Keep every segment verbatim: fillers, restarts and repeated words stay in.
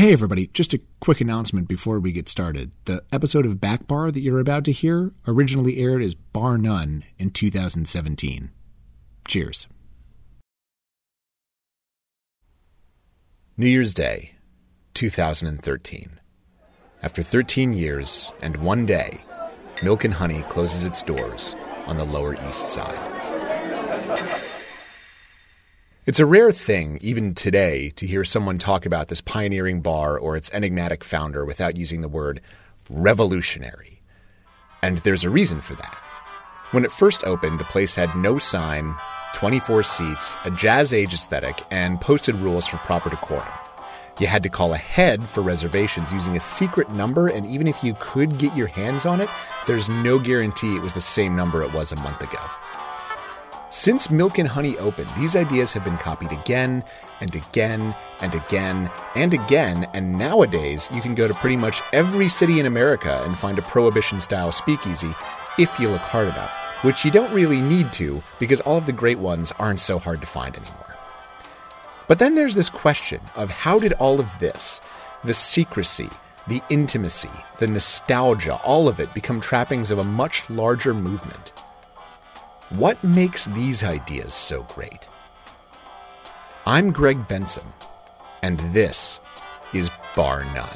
Hey everybody, just a quick announcement before we get started. The episode of Back Bar that you're about to hear originally aired as Bar None in two thousand seventeen. Cheers. New Year's Day, two thousand thirteen. After thirteen years and one day, Milk and Honey closes its doors on the Lower East Side. It's a rare thing, even today, to hear someone talk about this pioneering bar or its enigmatic founder without using the word revolutionary. And there's a reason for that. When it first opened, the place had no sign, twenty-four seats, a jazz-age aesthetic, and posted rules for proper decorum. You had to call ahead for reservations using a secret number, and even if you could get your hands on it, there's no guarantee it was the same number it was a month ago. Since Milk and Honey opened, these ideas have been copied again and again and again and again, and nowadays you can go to pretty much every city in America and find a Prohibition-style speakeasy if you look hard enough, which you don't really need to because all of the great ones aren't so hard to find anymore. But then there's this question of how did all of this, the secrecy, the intimacy, the nostalgia, all of it become trappings of a much larger movement? What makes these ideas so great? I'm Greg Benson, and this is Bar None.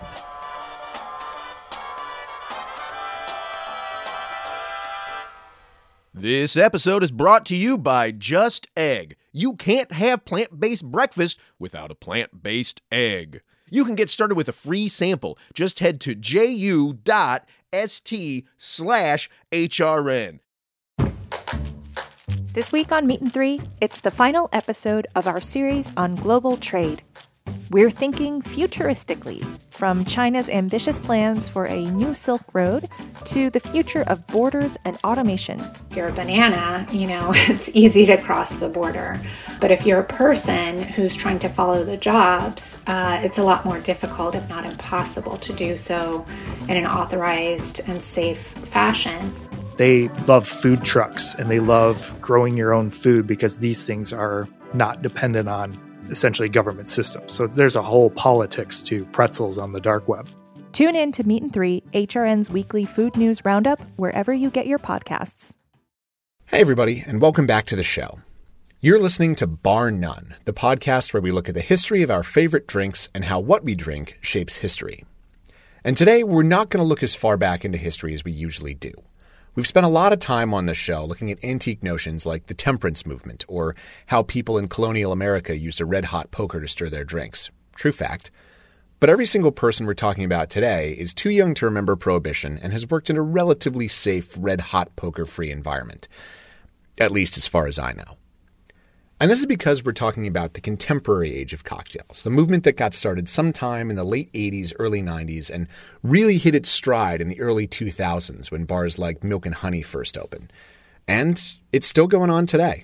This episode is brought to you by Just Egg. You can't have plant-based breakfast without a plant-based egg. You can get started with a free sample. Just head to ju.st slash HRN. This week on Meat and Three, it's the final episode of our series on global trade. We're thinking futuristically, from China's ambitious plans for a new Silk Road to the future of borders and automation. If you're a banana, you know, it's easy to cross the border. But if you're a person who's trying to follow the jobs, uh, it's a lot more difficult, if not impossible, to do so in an authorized and safe fashion. They love food trucks and they love growing your own food because these things are not dependent on essentially government systems. So there's a whole politics to pretzels on the dark web. Tune in to Meat and Three, H R N's weekly food news roundup, wherever you get your podcasts. Hey everybody, and welcome back to the show. You're listening to Bar None, the podcast where we look at the history of our favorite drinks and how what we drink shapes history. And today, we're not going to look as far back into history as we usually do. We've spent a lot of time on this show looking at antique notions like the temperance movement or how people in colonial America used a red-hot poker to stir their drinks. True fact. But every single person we're talking about today is too young to remember Prohibition and has worked in a relatively safe red-hot poker-free environment. At least as far as I know. And this is because we're talking about the contemporary age of cocktails, the movement that got started sometime in the late eighties, early nineties, and really hit its stride in the early two thousands when bars like Milk and Honey first opened. And it's still going on today.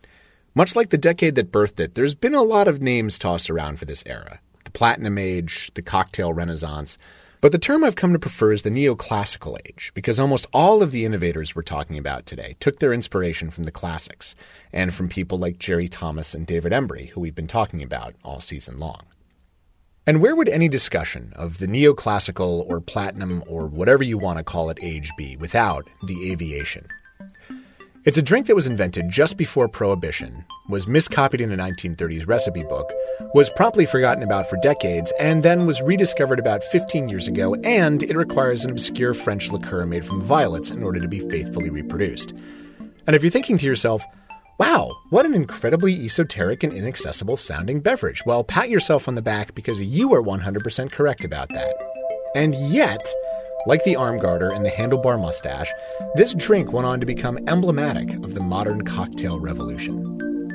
Much like the decade that birthed it, there's been a lot of names tossed around for this era. The Platinum Age, the Cocktail Renaissance. But the term I've come to prefer is the Neoclassical Age, because almost all of the innovators we're talking about today took their inspiration from the classics, and from people like Jerry Thomas and David Embry, who we've been talking about all season long. And where would any discussion of the Neoclassical or Platinum or whatever you want to call it age be without the aviation? It's a drink that was invented just before Prohibition, was miscopied in a nineteen thirties recipe book, was promptly forgotten about for decades, and then was rediscovered about fifteen years ago, and it requires an obscure French liqueur made from violets in order to be faithfully reproduced. And if you're thinking to yourself, wow, what an incredibly esoteric and inaccessible sounding beverage, well, pat yourself on the back because you are one hundred percent correct about that. And yet, like the arm garter and the handlebar mustache, this drink went on to become emblematic of the modern cocktail revolution.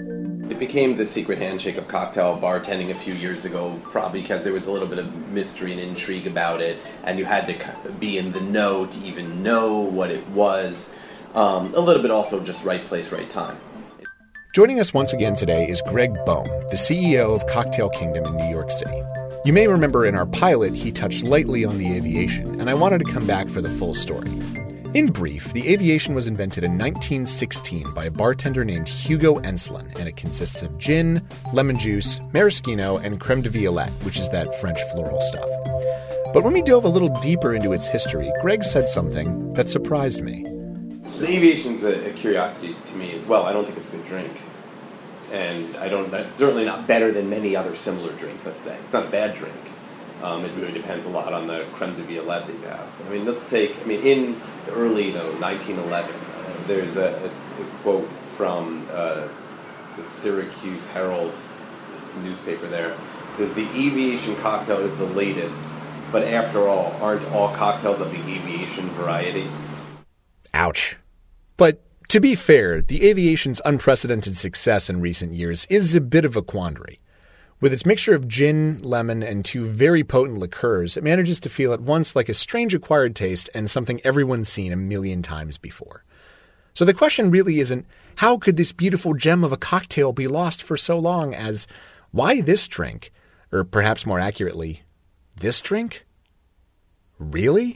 It became the secret handshake of cocktail bartending a few years ago, probably because there was a little bit of mystery and intrigue about it, and you had to be in the know to even know what it was. Um, a little bit also just right place, right time. Joining us once again today is Greg Boehm, the C E O of Cocktail Kingdom in New York City. You may remember in our pilot, he touched lightly on the aviation, and I wanted to come back for the full story. In brief, the Aviation was invented in nineteen sixteen by a bartender named Hugo Enslin, and it consists of gin, lemon juice, maraschino, and creme de violette, which is that French floral stuff. But when we dove a little deeper into its history, Greg said something that surprised me. So the Aviation's a, a curiosity to me as well. I don't think it's a good drink. And I don't, that's certainly not better than many other similar drinks, let's say. It's not a bad drink. Um, it really depends a lot on the creme de violette that you have. I mean, let's take, I mean, in the early, you know, nineteen eleven, uh, there's a, a, a quote from uh, the Syracuse Herald newspaper there. It says, the Aviation cocktail is the latest, but after all, aren't all cocktails of the Aviation variety? Ouch. But to be fair, the Aviation's unprecedented success in recent years is a bit of a quandary. With its mixture of gin, lemon, and two very potent liqueurs, it manages to feel at once like a strange acquired taste and something everyone's seen a million times before. So the question really isn't, how could this beautiful gem of a cocktail be lost for so long, as, why this drink? Or perhaps more accurately, this drink? Really?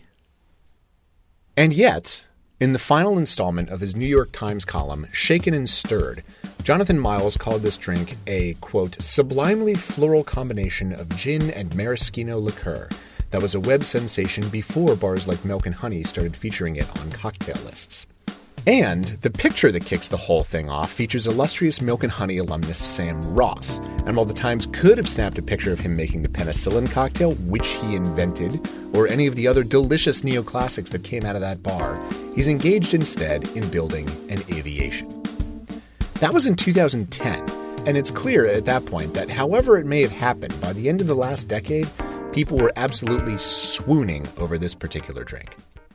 And yet, in the final installment of his New York Times column, Shaken and Stirred, Jonathan Miles called this drink a, quote, sublimely floral combination of gin and maraschino liqueur that was a web sensation before bars like Milk and Honey started featuring it on cocktail lists. And the picture that kicks the whole thing off features illustrious Milk and Honey alumnus Sam Ross. And while the Times could have snapped a picture of him making the penicillin cocktail, which he invented, or any of the other delicious neoclassics that came out of that bar, he's engaged instead in building an Aviation. That was in two thousand ten, and it's clear at that point that however it may have happened, by the end of the last decade, people were absolutely swooning over this particular drink.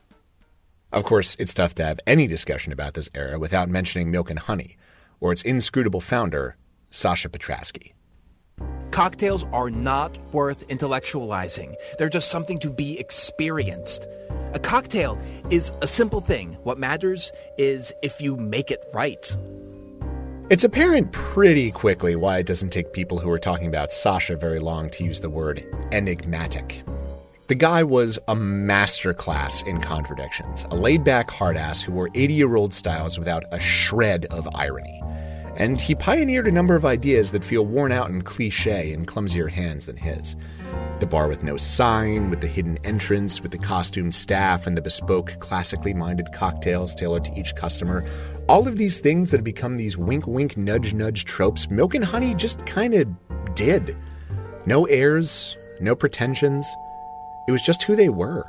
Of course, it's tough to have any discussion about this era without mentioning Milk and Honey, or its inscrutable founder, Sasha Petrasky. Cocktails are not worth intellectualizing. They're just something to be experienced. A cocktail is a simple thing. What matters is if you make it right. It's apparent pretty quickly why it doesn't take people who are talking about Sasha very long to use the word enigmatic. The guy was a masterclass in contradictions, a laid-back hard-ass who wore eighty-year-old styles without a shred of irony. And he pioneered a number of ideas that feel worn out and cliché in clumsier hands than his. The bar with no sign, with the hidden entrance, with the costumed staff, and the bespoke, classically minded cocktails tailored to each customer. All of these things that have become these wink-wink, nudge-nudge tropes, Milk and Honey just kind of did. No airs, no pretensions. It was just who they were.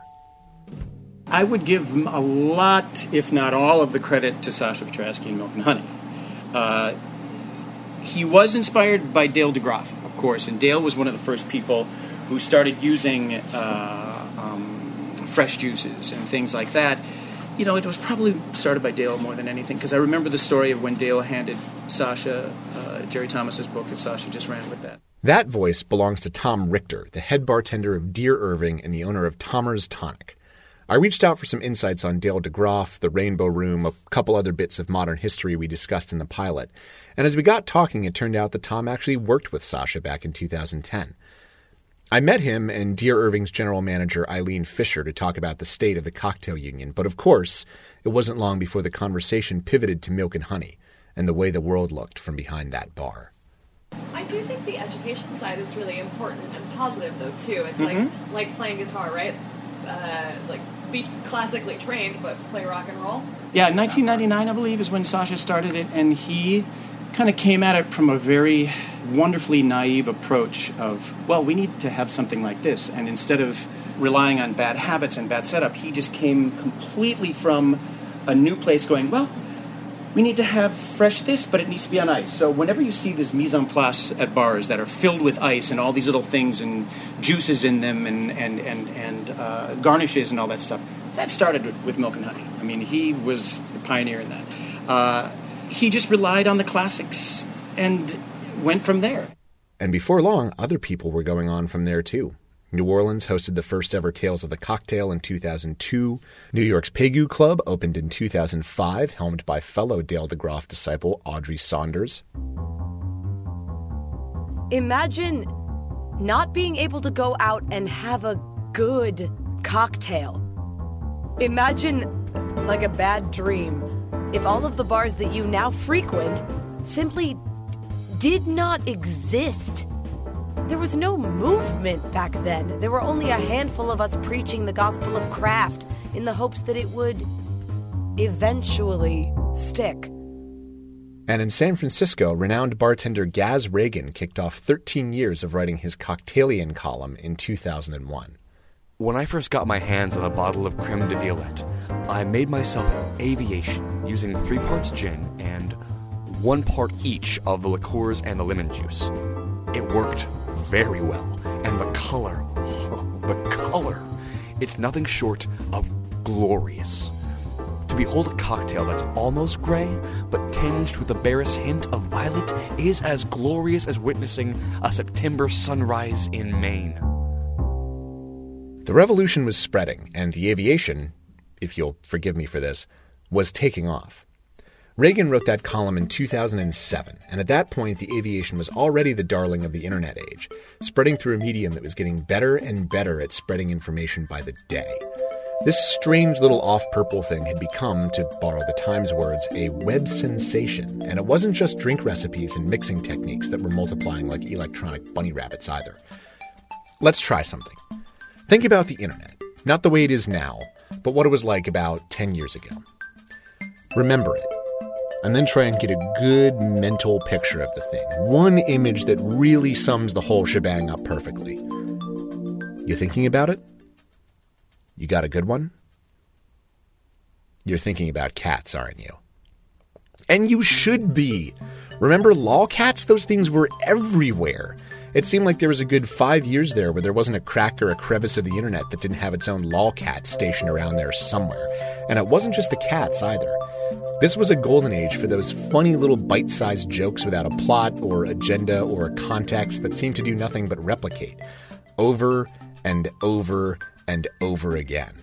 I would give a lot, if not all, of the credit to Sasha Petrasky and Milk and Honey. Uh, he was inspired by Dale DeGroff, of course, and Dale was one of the first people who started using uh, um, fresh juices and things like that. You know, it was probably started by Dale more than anything, because I remember the story of when Dale handed Sasha uh, Jerry Thomas's book, and Sasha just ran with that. That voice belongs to Tom Richter, the head bartender of Dear Irving and the owner of Tommer's Tonic. I reached out for some insights on Dale DeGroff, the Rainbow Room, a couple other bits of modern history we discussed in the pilot. And as we got talking, it turned out that Tom actually worked with Sasha back in two thousand ten. I met him and Dear Irving's general manager, Eileen Fisher, to talk about the state of the cocktail union. But of course, it wasn't long before the conversation pivoted to Milk and Honey and the way the world looked from behind that bar. I do think the education side is really important and positive, though, too. It's Mm-hmm. like like playing guitar, right? Uh, like, be classically trained, but play rock and roll. Yeah, nineteen ninety-nine, I believe, is when Sasha started it, and he kind of came at it from a very wonderfully naive approach of, well, we need to have something like this. And instead of relying on bad habits and bad setup, he just came completely from a new place going, well, we need to have fresh this, but it needs to be on ice. So whenever you see this mise en place at bars that are filled with ice and all these little things and juices in them and and and, and uh, garnishes and all that stuff, that started with, with Milk and Honey. I mean, he was the pioneer in that. Uh, he just relied on the classics and went from there. And before long, other people were going on from there too. New Orleans hosted the first ever Tales of the Cocktail in two thousand two. New York's Pegu Club opened in two thousand five, helmed by fellow Dale DeGroff disciple Audrey Saunders. Imagine not being able to go out and have a good cocktail. Imagine like a bad dream. If all of the bars that you now frequent simply did not exist. There was no movement back then. There were only a handful of us preaching the gospel of craft in the hopes that it would eventually stick. And in San Francisco, renowned bartender Gaz Reagan kicked off thirteen years of writing his Cocktailian column in two thousand one. When I first got my hands on a bottle of creme de violette, I made myself an aviation using three parts gin and one part each of the liqueurs and the lemon juice. It worked very well, and the color, oh, the color, it's nothing short of glorious. To behold a cocktail that's almost gray, but tinged with the barest hint of violet is as glorious as witnessing a September sunrise in Maine. The revolution was spreading, and the aviation, if you'll forgive me for this, was taking off. Reagan wrote that column in two thousand seven, and at that point the aviation was already the darling of the internet age, spreading through a medium that was getting better and better at spreading information by the day. This strange little off-purple thing had become, to borrow the Times words, a web sensation, and it wasn't just drink recipes and mixing techniques that were multiplying like electronic bunny rabbits either. Let's try something. Think about the internet, not the way it is now, but what it was like about ten years ago. Remember it. And then try and get a good mental picture of the thing. One image that really sums the whole shebang up perfectly. You thinking about it? You got a good one? You're thinking about cats, aren't you? And you should be. Remember lolcats? Those things were everywhere. It seemed like there was a good five years there where there wasn't a crack or a crevice of the internet that didn't have its own lolcat stationed around there somewhere. And it wasn't just the cats either. This was a golden age for those funny little bite-sized jokes without a plot or agenda or a context that seemed to do nothing but replicate. Over and over and over again.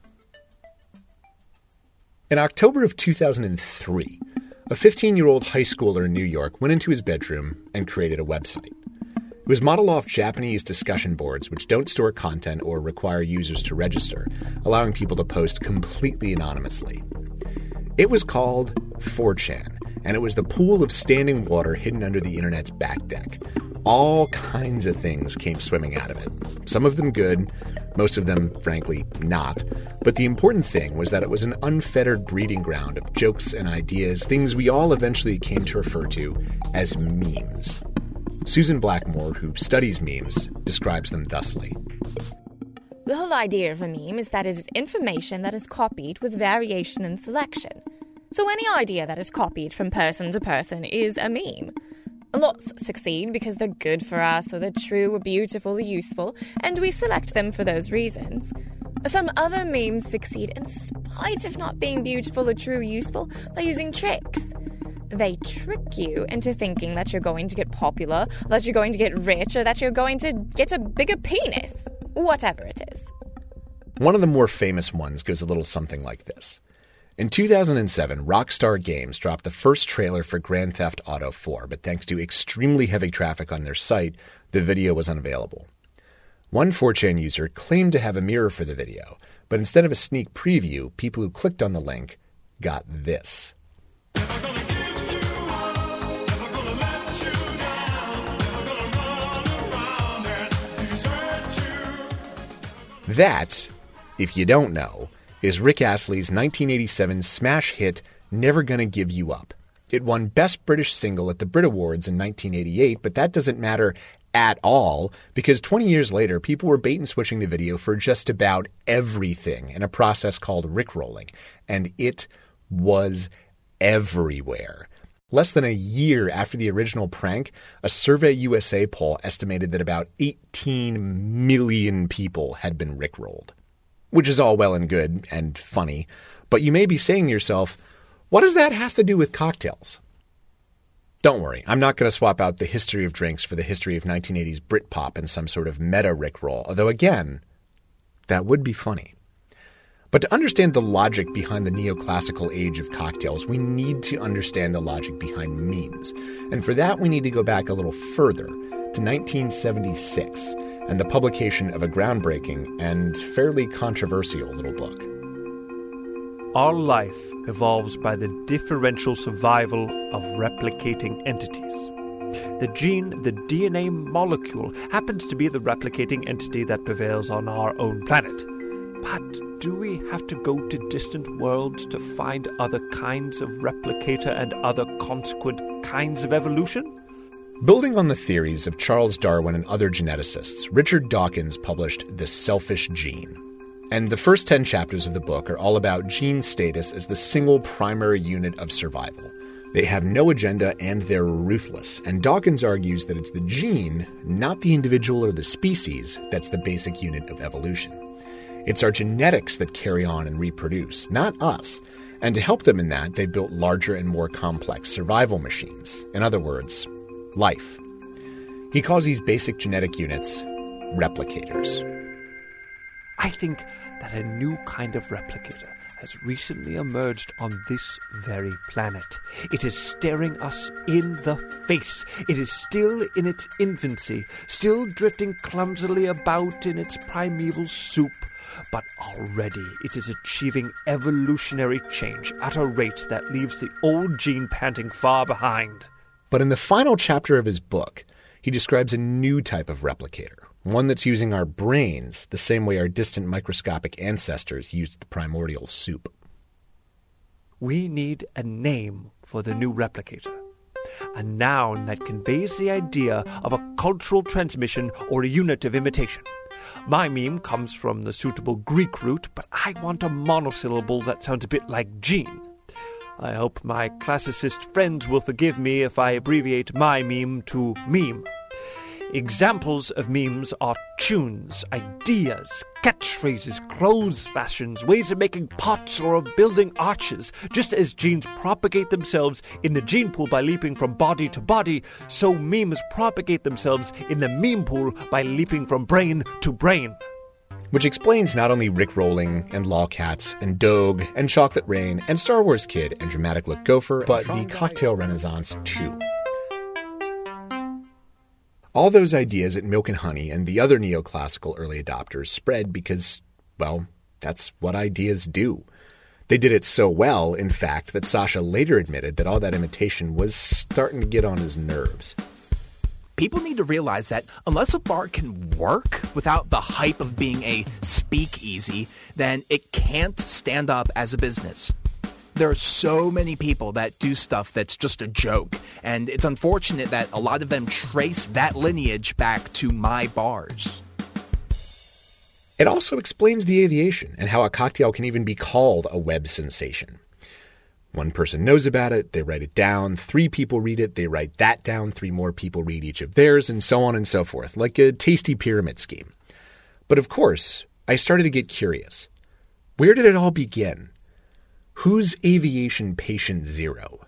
In October of two thousand three, a fifteen-year-old high schooler in New York went into his bedroom and created a website. It was modeled off Japanese discussion boards which don't store content or require users to register, allowing people to post completely anonymously. It was called four chan, and it was the pool of standing water hidden under the internet's back deck. All kinds of things came swimming out of it. Some of them good, most of them, frankly, not. But the important thing was that it was an unfettered breeding ground of jokes and ideas, things we all eventually came to refer to as memes. Susan Blackmore, who studies memes, describes them thusly. The whole idea of a meme is that it is information that is copied with variation and selection. So any idea that is copied from person to person is a meme. Lots succeed because they're good for us, or they're true, or beautiful, or useful, and we select them for those reasons. Some other memes succeed in spite of not being beautiful or true or useful by using tricks. They trick you into thinking that you're going to get popular, that you're going to get rich, or that you're going to get a bigger penis. Whatever it is. One of the more famous ones goes a little something like this. In two thousand seven, Rockstar Games dropped the first trailer for Grand Theft Auto four, but thanks to extremely heavy traffic on their site, the video was unavailable. One four chan user claimed to have a mirror for the video, but instead of a sneak preview, people who clicked on the link got this. That, if you don't know, is Rick Astley's nineteen eighty-seven smash hit Never Gonna Give You Up. It won Best British Single at the Brit Awards in nineteen eighty-eight, but that doesn't matter at all because twenty years later, people were bait and switching the video for just about everything in a process called rickrolling, and it was everywhere. Less than a year after the original prank, a Survey U S A poll estimated that about eighteen million people had been rickrolled. Which is all well and good and funny, but you may be saying to yourself, what does that have to do with cocktails? Don't worry, I'm not going to swap out the history of drinks for the history of nineteen eighties Britpop in some sort of meta rickroll, although again, that would be funny. But to understand the logic behind the neoclassical age of cocktails, we need to understand the logic behind memes. And for that, we need to go back a little further to nineteen seventy-six and the publication of a groundbreaking and fairly controversial little book. All life evolves by the differential survival of replicating entities. The gene, the D N A molecule, happens to be the replicating entity that prevails on our own planet. But do we have to go to distant worlds to find other kinds of replicator and other consequent kinds of evolution? Building on the theories of Charles Darwin and other geneticists, Richard Dawkins published The Selfish Gene. And the first ten chapters of the book are all about gene status as the single primary unit of survival. They have no agenda and they're ruthless, and Dawkins argues that it's the gene, not the individual or the species, that's the basic unit of evolution. It's our genetics that carry on and reproduce, not us. And to help them in that, they built larger and more complex survival machines. In other words, life. He calls these basic genetic units replicators. I think that a new kind of replicator has recently emerged on this very planet. It is staring us in the face. It is still in its infancy, still drifting clumsily about in its primeval soup. But already it is achieving evolutionary change at a rate that leaves the old gene panting far behind. But in the final chapter of his book, he describes a new type of replicator, one that's using our brains the same way our distant microscopic ancestors used the primordial soup. We need a name for the new replicator. A noun that conveys the idea of a cultural transmission or a unit of imitation. My meme comes from the suitable Greek root, but I want a monosyllable that sounds a bit like gene. I hope my classicist friends will forgive me if I abbreviate my meme to meme. Examples of memes are tunes, ideas, catchphrases, clothes fashions, ways of making pots or of building arches. Just as genes propagate themselves in the gene pool by leaping from body to body, so memes propagate themselves in the meme pool by leaping from brain to brain. Which explains not only Rickrolling and Lolcats and Dogue and Chocolate Rain and Star Wars Kid and Dramatic Look Gopher, but the cocktail renaissance too. All those ideas at Milk and Honey and the other neoclassical early adopters spread because, well, that's what ideas do. They did it so well, in fact, that Sasha later admitted that all that imitation was starting to get on his nerves. People need to realize that unless a bar can work without the hype of being a speakeasy, then it can't stand up as a business. There are so many people that do stuff that's just a joke, and it's unfortunate that a lot of them trace that lineage back to my bars. It also explains the aviation and how a cocktail can even be called a web sensation. One person knows about it, they write it down, three people read it, they write that down, three more people read each of theirs, and so on and so forth, like a tasty pyramid scheme. But of course, I started to get curious. Where did it all begin? Who's aviation patient zero?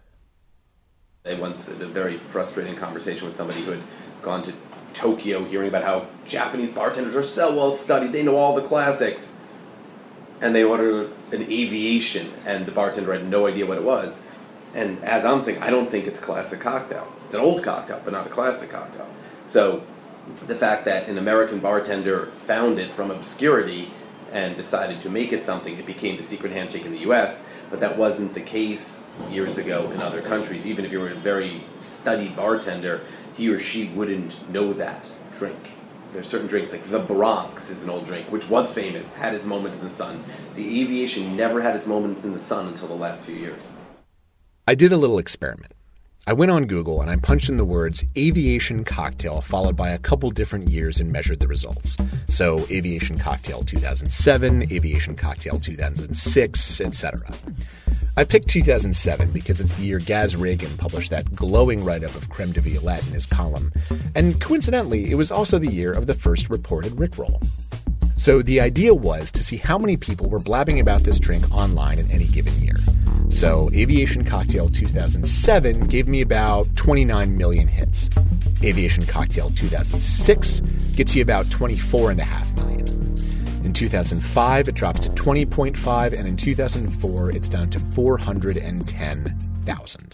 I once had a very frustrating conversation with somebody who had gone to Tokyo hearing about how Japanese bartenders are so well studied, they know all the classics. And they ordered an aviation, and the bartender had no idea what it was. And as I'm saying, I don't think it's a classic cocktail. It's an old cocktail, but not a classic cocktail. So the fact that an American bartender found it from obscurity and decided to make it something, it became the secret handshake in the U S, but that wasn't the case years ago in other countries. Even if you were a very studied bartender, he or she wouldn't know that drink. There's certain drinks, like the Bronx is an old drink, which was famous, had its moments in the sun. The aviation never had its moments in the sun until the last few years. I did a little experiment. I went on Google and I punched in the words aviation cocktail followed by a couple different years and measured the results. So aviation cocktail two thousand seven, aviation cocktail two thousand six, et cetera. I picked two thousand seven because it's the year Gaz Reagan published that glowing write-up of Creme de Violette in his column, and coincidentally, it was also the year of the first reported Rickroll. So the idea was to see how many people were blabbing about this drink online in any given year. So Aviation Cocktail two thousand seven gave me about twenty-nine million hits. Aviation Cocktail two thousand six gets you about twenty-four point five million. In two thousand five, it drops to twenty point five, and in two thousand four, it's down to four hundred ten thousand.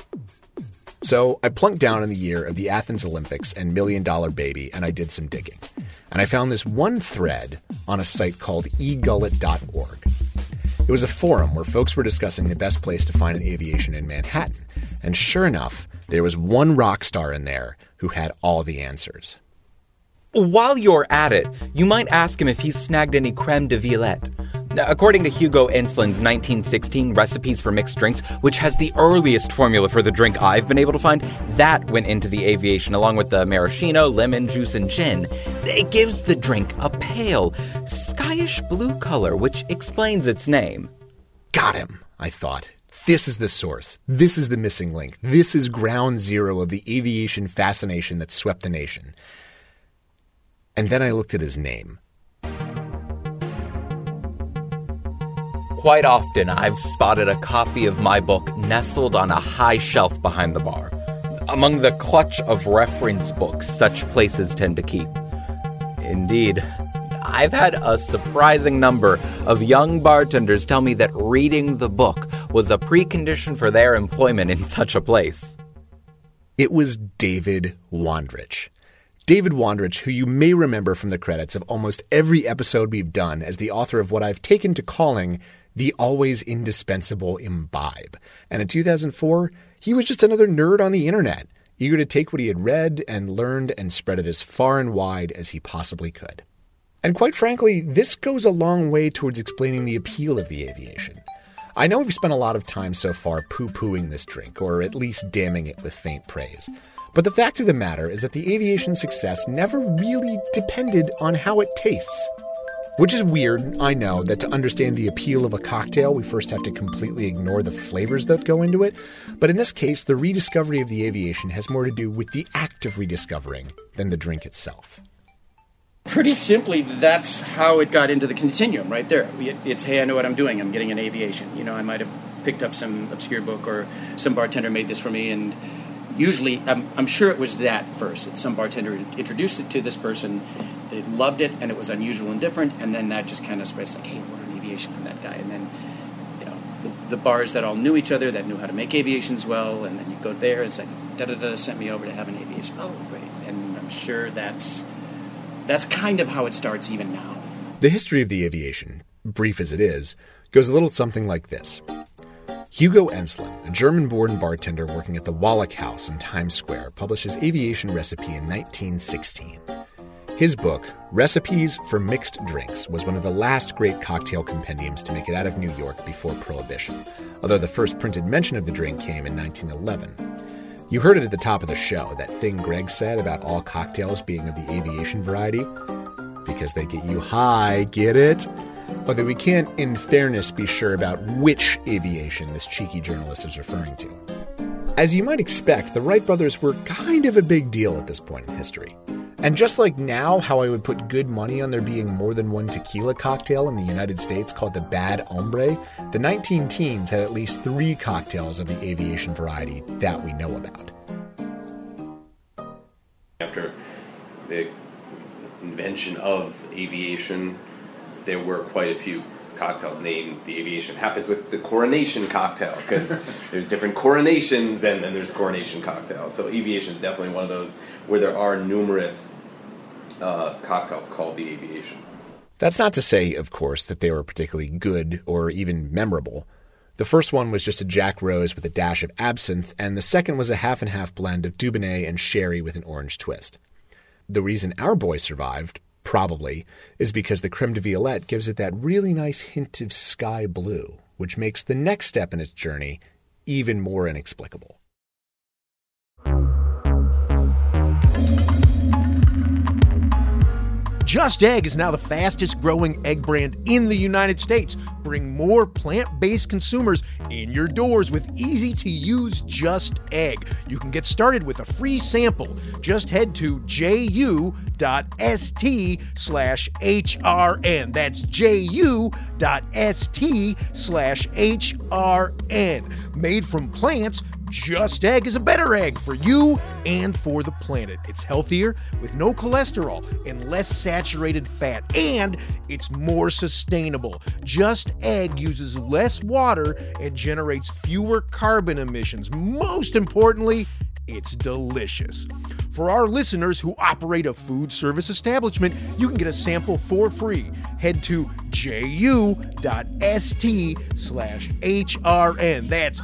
So I plunked down in the year of the Athens Olympics and Million Dollar Baby, and I did some digging. And I found this one thread on a site called e gullet dot org. It was a forum where folks were discussing the best place to find an aviation in Manhattan. And sure enough, there was one rock star in there who had all the answers. While you're at it, you might ask him if he's snagged any creme de violette. According to Hugo Enslin's nineteen sixteen Recipes for Mixed Drinks, which has the earliest formula for the drink I've been able to find, that went into the aviation along with the maraschino, lemon juice, and gin. It gives the drink a pale, skyish blue color, which explains its name. Got him, I thought. This is the source. This is the missing link. This is ground zero of the aviation fascination that swept the nation. And then I looked at his name. Quite often, I've spotted a copy of my book nestled on a high shelf behind the bar. Among the clutch of reference books such places tend to keep. Indeed, I've had a surprising number of young bartenders tell me that reading the book was a precondition for their employment in such a place. It was David Wondrich. David Wondrich, who you may remember from the credits of almost every episode we've done as the author of what I've taken to calling the always indispensable Imbibe. And in two thousand four, he was just another nerd on the internet, eager to take what he had read and learned and spread it as far and wide as he possibly could. And quite frankly, this goes a long way towards explaining the appeal of the aviation. I know we've spent a lot of time so far poo-pooing this drink, or at least damning it with faint praise. But the fact of the matter is that the aviation's success never really depended on how it tastes. Which is weird, I know, that to understand the appeal of a cocktail, we first have to completely ignore the flavors that go into it. But in this case, the rediscovery of the aviation has more to do with the act of rediscovering than the drink itself. Pretty simply, that's how it got into the continuum right there. It's, hey, I know what I'm doing. I'm getting an aviation. You know, I might have picked up some obscure book or some bartender made this for me, and usually, I'm, I'm sure it was that first. That some bartender introduced it to this person, they loved it, and it was unusual and different, and then that just kind of spreads like, hey, we're an aviation from that guy. And then, you know, the, the bars that all knew each other, that knew how to make aviations well, and then you go there, and it's like, da-da-da, sent me over to have an aviation. Oh, great. And I'm sure that's that's kind of how it starts even now. The history of the aviation, brief as it is, goes a little something like this. Hugo Enslin, a German-born bartender working at the Wallach House in Times Square, published his aviation recipe in nineteen sixteen. His book, Recipes for Mixed Drinks, was one of the last great cocktail compendiums to make it out of New York before Prohibition, although the first printed mention of the drink came in nineteen eleven. You heard it at the top of the show, that thing Greg said about all cocktails being of the aviation variety. Because they get you high, get it? Although we can't, in fairness, be sure about which aviation this cheeky journalist is referring to. As you might expect, the Wright brothers were kind of a big deal at this point in history. And just like now, how I would put good money on there being more than one tequila cocktail in the United States called the Bad Hombre, the nineteen teens had at least three cocktails of the aviation variety that we know about. After the invention of aviation, there were quite a few cocktails named the aviation. It happens with the coronation cocktail, because there's different coronations and then there's coronation cocktails. So aviation is definitely one of those where there are numerous uh, cocktails called the aviation. That's not to say, of course, that they were particularly good or even memorable. The first one was just a Jack Rose with a dash of absinthe, and the second was a half-and-half blend of Dubonnet and sherry with an orange twist. The reason our boy survived, probably, is because the creme de violette gives it that really nice hint of sky blue, which makes the next step in its journey even more inexplicable. Just Egg is now the fastest growing egg brand in the United States. Bring more plant-based consumers in your doors with easy-to-use Just Egg. You can get started with a free sample. Just head to ju.st slash HRN. That's ju.st slash HRN. Made from plants, Just Egg is a better egg for you and for the planet. It's healthier with no cholesterol and less saturated fat, and it's more sustainable. Just Egg uses less water and generates fewer carbon emissions. Most importantly, it's delicious. For our listeners who operate a food service establishment, you can get a sample for free. Head to just ju.st slash hrn. That's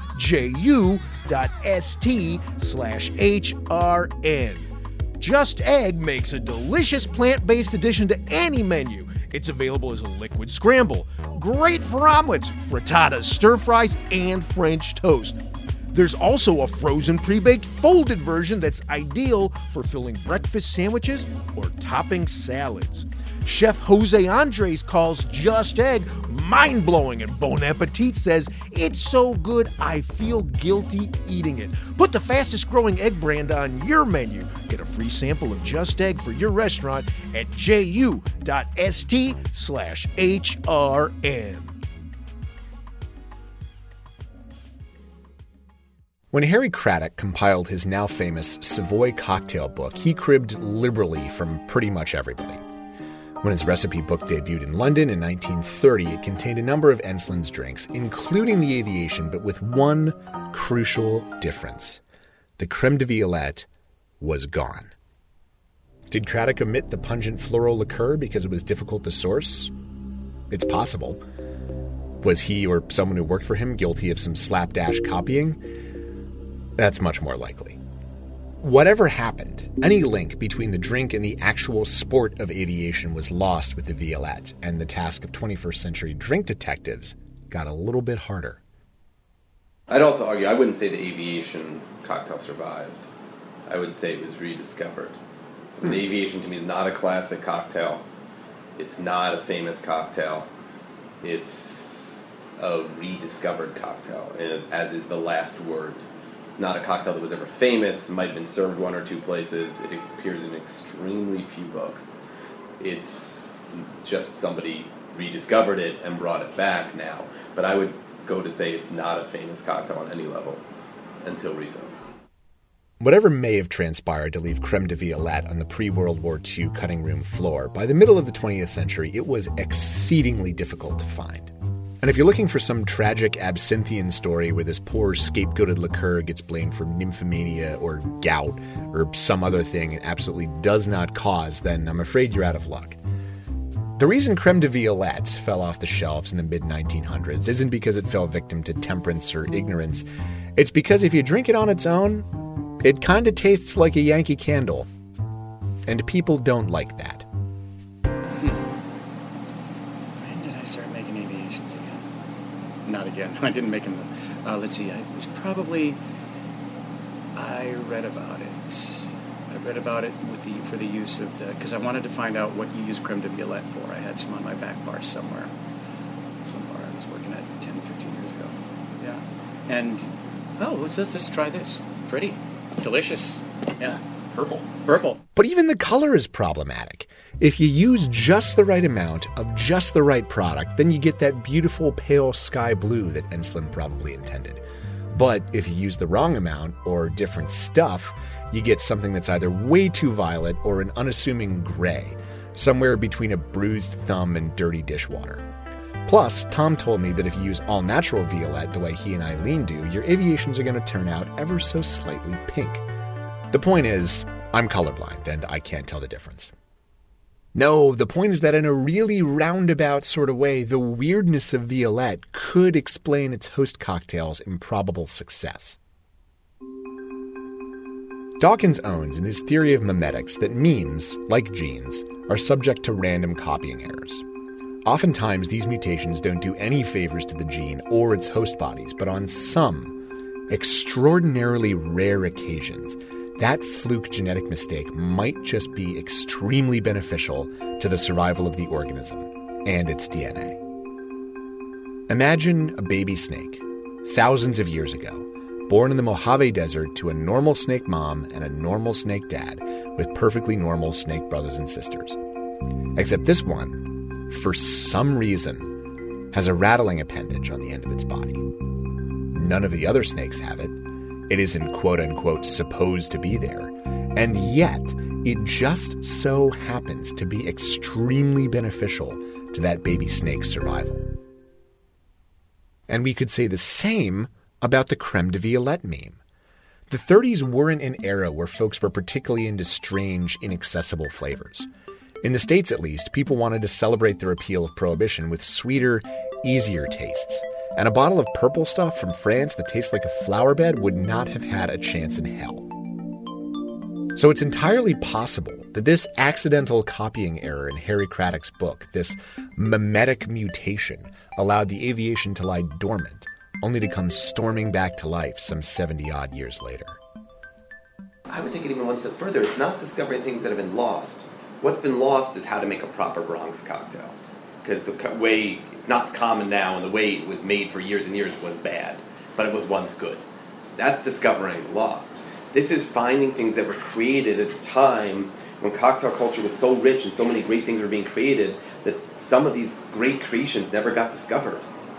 ju.st slash hrn. Just Egg makes a delicious plant-based addition to any menu. It's available as a liquid scramble. Great for omelets, frittatas, stir-fries, and French toast. There's also a frozen pre-baked folded version that's ideal for filling breakfast sandwiches or topping salads. Chef Jose Andres calls Just Egg mind-blowing, and Bon Appetit says, "It's so good I feel guilty eating it." Put the fastest-growing egg brand on your menu. Get a free sample of Just Egg for your restaurant at ju.st slash hrn. When Harry Craddock compiled his now famous Savoy cocktail book, he cribbed liberally from pretty much everybody. When his recipe book debuted in London in nineteen thirty, it contained a number of Enslin's drinks, including the Aviation, but with one crucial difference. The creme de violette was gone. Did Craddock omit the pungent floral liqueur because it was difficult to source? It's possible. Was he or someone who worked for him guilty of some slapdash copying? That's much more likely. Whatever happened, any link between the drink and the actual sport of aviation was lost with the Violette, and the task of twenty-first century drink detectives got a little bit harder. I'd also argue, I wouldn't say the Aviation cocktail survived. I would say it was rediscovered. Hmm. The Aviation to me is not a classic cocktail. It's not a famous cocktail. It's a rediscovered cocktail, as is the last word. It's not a cocktail that was ever famous. It might have been served one or two places. It appears in extremely few books. It's just somebody rediscovered it and brought it back now. But I would go to say it's not a famous cocktail on any level until recently. Whatever may have transpired to leave creme de violette on the pre-World War Two cutting room floor, by the middle of the twentieth century, it was exceedingly difficult to find. And if you're looking for some tragic absinthian story where this poor scapegoated liqueur gets blamed for nymphomania or gout or some other thing it absolutely does not cause, then I'm afraid you're out of luck. The reason creme de violette fell off the shelves in the mid nineteen hundreds isn't because it fell victim to temperance or ignorance. It's because if you drink it on its own, it kind of tastes like a Yankee Candle. And people don't like that. Not again. I didn't make them. Uh, let's see. It was probably. I read about it. I read about it with the for the use of the because I wanted to find out what you use creme de violette for. I had some on my back bar somewhere. Somewhere I was working at ten, fifteen years ago. Yeah. And oh, let's let's, let's try this. Pretty, delicious. Yeah. Purple. Purple. But even the color is problematic. If you use just the right amount of just the right product, then you get that beautiful pale sky blue that Enslin probably intended. But if you use the wrong amount or different stuff, you get something that's either way too violet or an unassuming gray, somewhere between a bruised thumb and dirty dishwater. Plus, Tom told me that if you use all-natural violette the way he and Eileen do, your aviations are going to turn out ever so slightly pink. The point is, I'm colorblind and I can't tell the difference. No, the point is that in a really roundabout sort of way, the weirdness of Violette could explain its host cocktail's improbable success. Dawkins owns in his theory of memetics that memes, like genes, are subject to random copying errors. Oftentimes, these mutations don't do any favors to the gene or its host bodies, but on some extraordinarily rare occasions, that fluke genetic mistake might just be extremely beneficial to the survival of the organism and its D N A. Imagine a baby snake, thousands of years ago, born in the Mojave Desert to a normal snake mom and a normal snake dad with perfectly normal snake brothers and sisters. Except this one, for some reason, has a rattling appendage on the end of its body. None of the other snakes have it. It isn't quote-unquote supposed to be there, and yet it just so happens to be extremely beneficial to that baby snake's survival. And we could say the same about the creme de violette meme. The thirties weren't an era where folks were particularly into strange, inaccessible flavors. In the States, at least, people wanted to celebrate the repeal of Prohibition with sweeter, easier tastes. And a bottle of purple stuff from France that tastes like a flower bed would not have had a chance in hell. So it's entirely possible that this accidental copying error in Harry Craddock's book, this mimetic mutation, allowed the aviation to lie dormant, only to come storming back to life some seventy-odd years later. I would take it even one step further. It's not discovering things that have been lost. What's been lost is how to make a proper Bronx cocktail. Because the way, it's not common now, and the way it was made for years and years was bad, but it was once good. That's discovering lost. This is finding things that were created at a time when cocktail culture was so rich and so many great things were being created that some of these great creations never got discovered.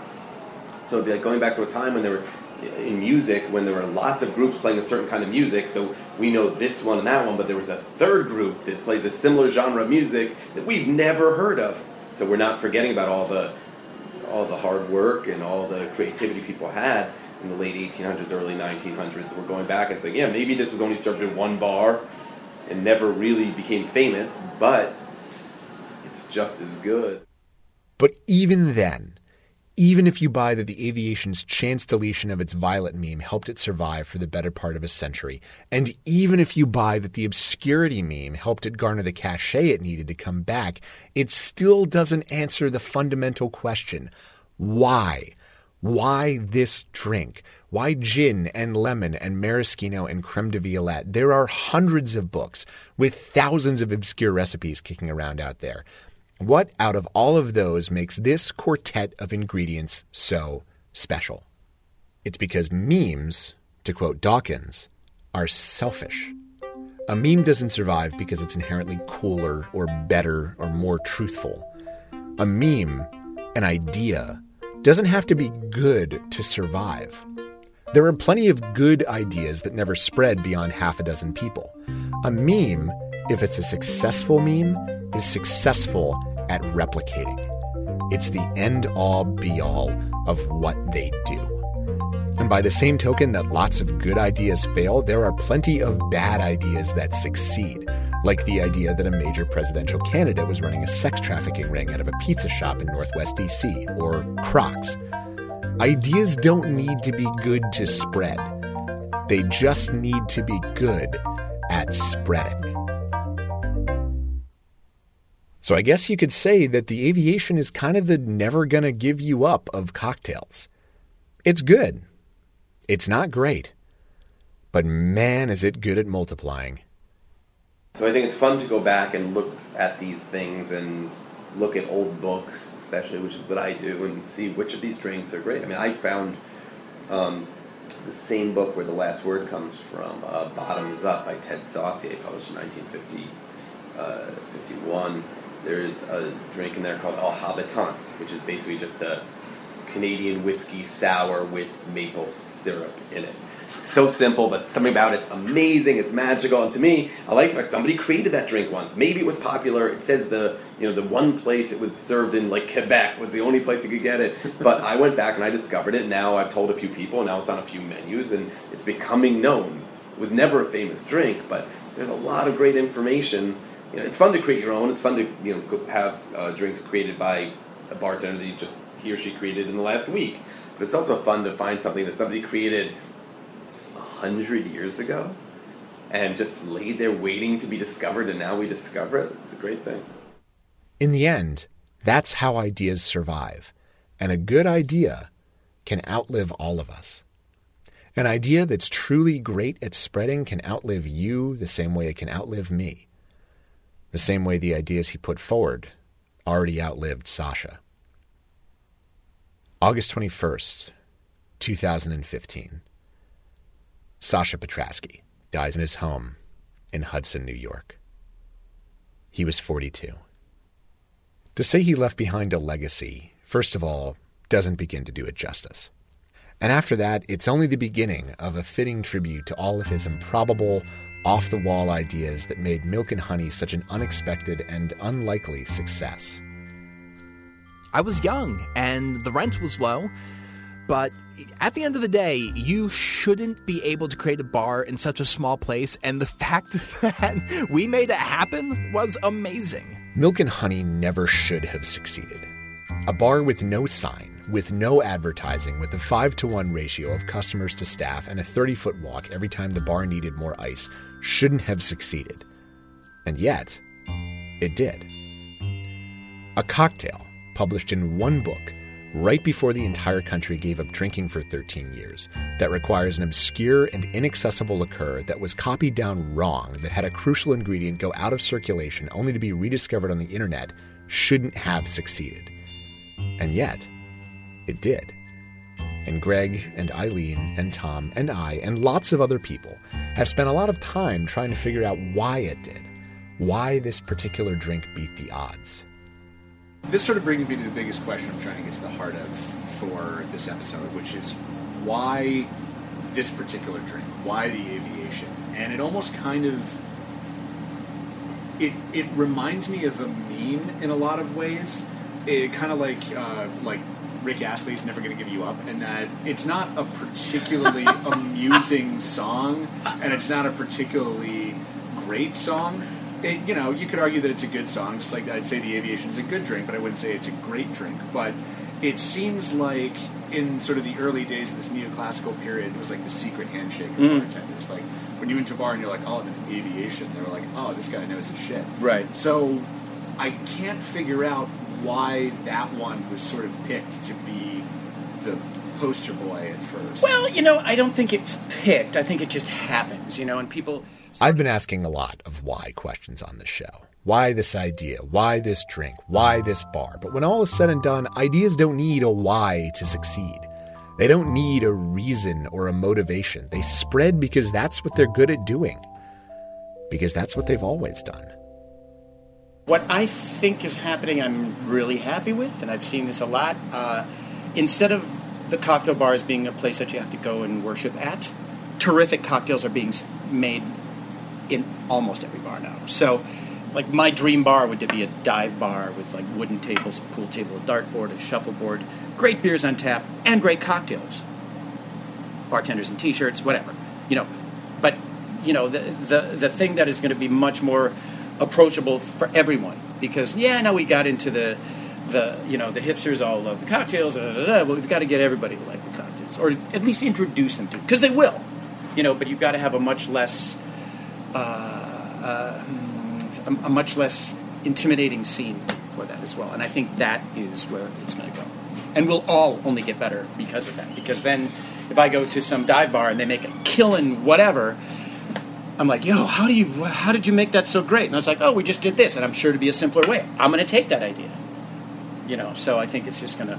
So it'd be like going back to a time when there were, in music, when there were lots of groups playing a certain kind of music, so we know this one and that one, but there was a third group that plays a similar genre of music that we've never heard of. So we're not forgetting about all the all the hard work and all the creativity people had in the late eighteen hundreds, early nineteen hundreds. We're going back and saying, yeah, maybe this was only served in one bar and never really became famous, but it's just as good. But even then, even if you buy that the aviation's chance deletion of its violet meme helped it survive for the better part of a century, and even if you buy that the obscurity meme helped it garner the cachet it needed to come back, it still doesn't answer the fundamental question. Why? Why this drink? Why gin and lemon and maraschino and creme de violette? There are hundreds of books with thousands of obscure recipes kicking around out there. What out of all of those makes this quartet of ingredients so special? It's because memes, to quote Dawkins, are selfish. A meme doesn't survive because it's inherently cooler or better or more truthful. A meme, an idea, doesn't have to be good to survive. There are plenty of good ideas that never spread beyond half a dozen people. A meme, if it's a successful meme, is successful at replicating. It's the end-all, be-all of what they do. And by the same token that lots of good ideas fail, there are plenty of bad ideas that succeed, like the idea that a major presidential candidate was running a sex trafficking ring out of a pizza shop in Northwest D C, or Crocs. Ideas don't need to be good to spread. They just need to be good at spreading. So I guess you could say that the aviation is kind of the never gonna give you up of cocktails. It's good. It's not great. But man, is it good at multiplying. So I think it's fun to go back and look at these things and look at old books, especially, which is what I do, and see which of these drinks are great. I mean, I found um, the same book where the last word comes from, uh, Bottoms Up by Ted Saucier, published in nineteen fifty-one. There's a drink in there called Al Habitant, which is basically just a Canadian whiskey sour with maple syrup in it. So simple, but something about it's amazing, it's magical, and to me, I like the fact somebody created that drink once. Maybe it was popular. It says the you know the one place it was served in, like Quebec, was the only place you could get it. But I went back and I discovered it, and now I've told a few people, and now it's on a few menus, and it's becoming known. It was never a famous drink, but there's a lot of great information. You know, it's fun to create your own. It's fun to you know have uh, drinks created by a bartender that you just he or she created in the last week. But it's also fun to find something that somebody created hundred years ago and just laid there waiting to be discovered, and now we discover it. It's a great thing. In the end, that's how ideas survive. And a good idea can outlive all of us. An idea that's truly great at spreading can outlive you the same way it can outlive me. The same way the ideas he put forward already outlived Sasha. August twenty-first, two thousand fifteen. Sasha Petrasky dies in his home in Hudson, New York. He was forty-two. To say he left behind a legacy, first of all, doesn't begin to do it justice. And after that, it's only the beginning of a fitting tribute to all of his improbable, off-the-wall ideas that made Milk and Honey such an unexpected and unlikely success. I was young, and the rent was low, but at the end of the day, you shouldn't be able to create a bar in such a small place, and the fact that we made it happen was amazing. Milk and Honey never should have succeeded. A bar with no sign, with no advertising, with a five to one ratio of customers to staff and a thirty-foot walk every time the bar needed more ice shouldn't have succeeded. And yet, it did. A cocktail published in one book right before the entire country gave up drinking for thirteen years, that requires an obscure and inaccessible liqueur that was copied down wrong, that had a crucial ingredient go out of circulation only to be rediscovered on the internet, shouldn't have succeeded. And yet, it did. And Greg and Eileen and Tom and I and lots of other people have spent a lot of time trying to figure out why it did, why this particular drink beat the odds. This sort of brings me to the biggest question I'm trying to get to the heart of for this episode, which is why this particular drink? Why the aviation? And it almost kind of, it it reminds me of a meme in a lot of ways. It kind of like uh, like Rick Astley's Never Gonna Give You Up, and that it's not a particularly amusing song, and it's not a particularly great song. It, you know, you could argue that it's a good song, just like I'd say the aviation is a good drink, but I wouldn't say it's a great drink. But it seems like in sort of the early days of this neoclassical period, it was like the secret handshake of Mm. bartenders. Like when you went to a bar and you're like, oh, the aviation, they were like, oh, this guy knows his shit. Right. So I can't figure out why that one was sort of picked to be the poster boy at first. Well, you know, I don't think it's picked. I think it just happens, you know, and people... I've been asking a lot of why questions on this show. Why this idea? Why this drink? Why this bar? But when all is said and done, ideas don't need a why to succeed. They don't need a reason or a motivation. They spread because that's what they're good at doing. Because that's what they've always done. What I think is happening, I'm really happy with, and I've seen this a lot. Uh, instead of the cocktail bars being a place that you have to go and worship at, terrific cocktails are being made in almost every bar now. So, like, my dream bar would be a dive bar with, like, wooden tables, a pool table, a dartboard, a shuffleboard, great beers on tap, and great cocktails. Bartenders in T-shirts, whatever. You know, but, you know, the the, the thing that is going to be much more approachable for everyone, because, yeah, now we got into the, the you know, the hipsters all love the cocktails, blah, blah, blah, but we've got to get everybody to like the cocktails, or at least introduce them to, because they will, you know, but you've got to have a much less... Uh, uh, a, a much less intimidating scene for that as well. And I think that is where it's going to go. And we'll all only get better because of that. Because then if I go to some dive bar and they make a killing whatever, I'm like, yo, how do you, how did you make that so great? And I was like, oh, we just did this. And I'm sure to be a simpler way. I'm going to take that idea. You know, so I think it's just going to,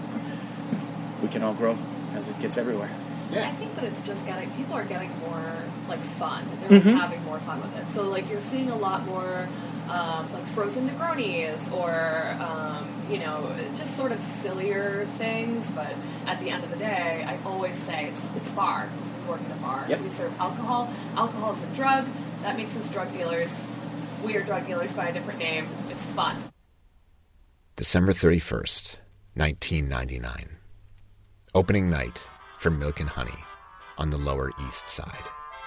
we can all grow as it gets everywhere. Yeah. I think that it's just getting, people are getting more, like, fun. They're, like, Mhm. having more fun with it. So, like, you're seeing a lot more, um, like, frozen Negronis or, um, you know, just sort of sillier things. But at the end of the day, I always say it's, it's a bar. We work in a bar. Yep. We serve alcohol. Alcohol is a drug. That makes us drug dealers. We are drug dealers by a different name. It's fun. December thirty-first, nineteen ninety-nine. Opening night for Milk and Honey on the Lower East Side.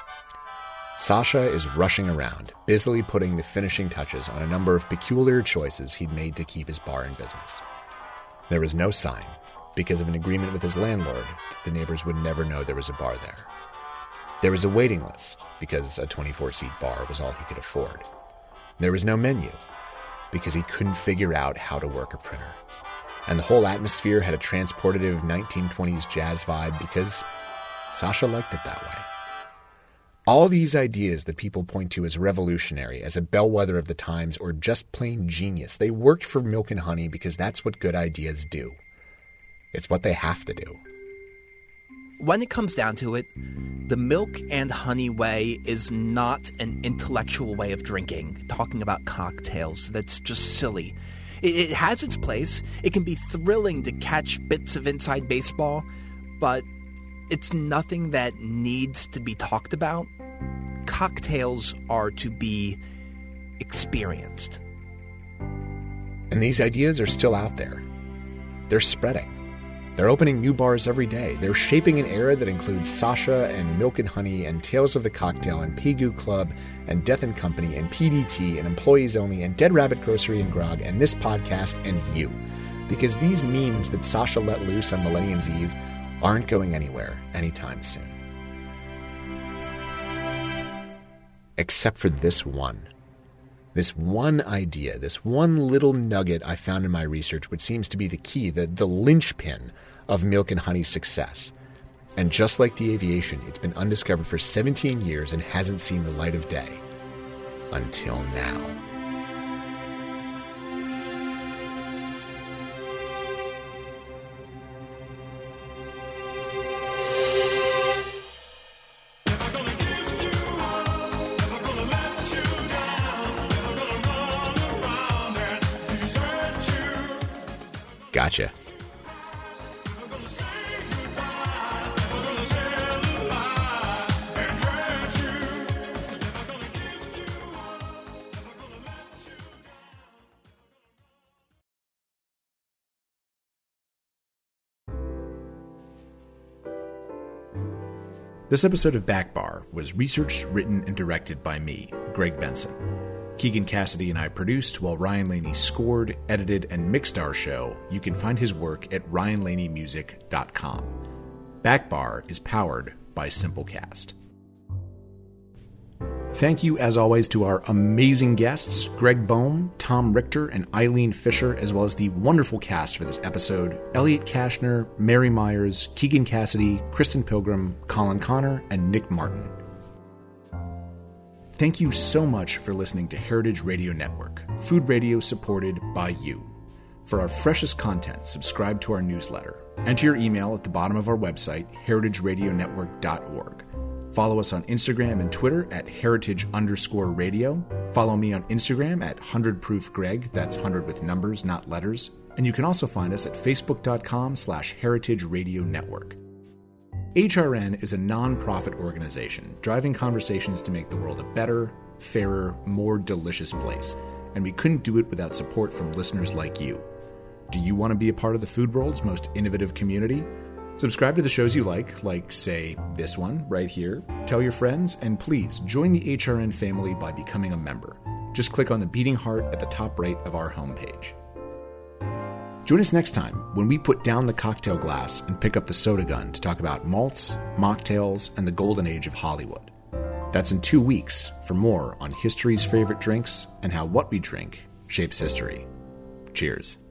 Sasha is rushing around, busily putting the finishing touches on a number of peculiar choices he'd made to keep his bar in business. There was no sign, because of an agreement with his landlord, that the neighbors would never know there was a bar there. There was a waiting list, because a twenty-four seat bar was all he could afford. There was no menu, because he couldn't figure out how to work a printer. And the whole atmosphere had a transportative nineteen twenties jazz vibe because Sasha liked it that way. All these ideas that people point to as revolutionary, as a bellwether of the times, or just plain genius, they worked for Milk and Honey because that's what good ideas do. It's what they have to do. When it comes down to it, the Milk and Honey way is not an intellectual way of drinking, talking about cocktails. That's just silly. It, it has its place. It can be thrilling to catch bits of inside baseball, but it's nothing that needs to be talked about. Cocktails are to be experienced. And these ideas are still out there. They're spreading. They're opening new bars every day. They're shaping an era that includes Sasha and Milk and Honey and Tales of the Cocktail and Pegu Club and Death and Company and P D T and Employees Only and Dead Rabbit Grocery and Grog and this podcast and you. Because these memes that Sasha let loose on Millennium's Eve aren't going anywhere anytime soon. Except for this one. This one idea, this one little nugget I found in my research, which seems to be the key, the, the linchpin of Milk and Honey's success. And just like the aviation, it's been undiscovered for seventeen years and hasn't seen the light of day. Until now. Gotcha. This episode of Back Bar was researched, written, and directed by me, Greg Benson. Keegan Cassidy and I produced, while Ryan Laney scored, edited, and mixed our show. You can find his work at ryan laney music dot com. Back Bar is powered by Simplecast. Thank you, as always, to our amazing guests, Greg Boehm, Tom Richter, and Eileen Fisher, as well as the wonderful cast for this episode, Elliot Kashner, Mary Myers, Keegan Cassidy, Kristen Pilgrim, Colin Connor, and Nick Martin. Thank you so much for listening to Heritage Radio Network, food radio supported by you. For our freshest content, subscribe to our newsletter. Enter your email at the bottom of our website, heritage radio network dot org. Follow us on Instagram and Twitter at heritage underscore radio. Follow me on Instagram at one hundred proof greg, that's one hundred with numbers, not letters. And you can also find us at facebook.com slash heritage radio network. H R N is a non-profit organization driving conversations to make the world a better, fairer, more delicious place. And we couldn't do it without support from listeners like you. Do you want to be a part of the food world's most innovative community? Subscribe to the shows you like, like, say, this one right here. Tell your friends, and please join the H R N family by becoming a member. Just click on the beating heart at the top right of our homepage. Join us next time when we put down the cocktail glass and pick up the soda gun to talk about malts, mocktails, and the golden age of Hollywood. That's in two weeks for more on history's favorite drinks and how what we drink shapes history. Cheers.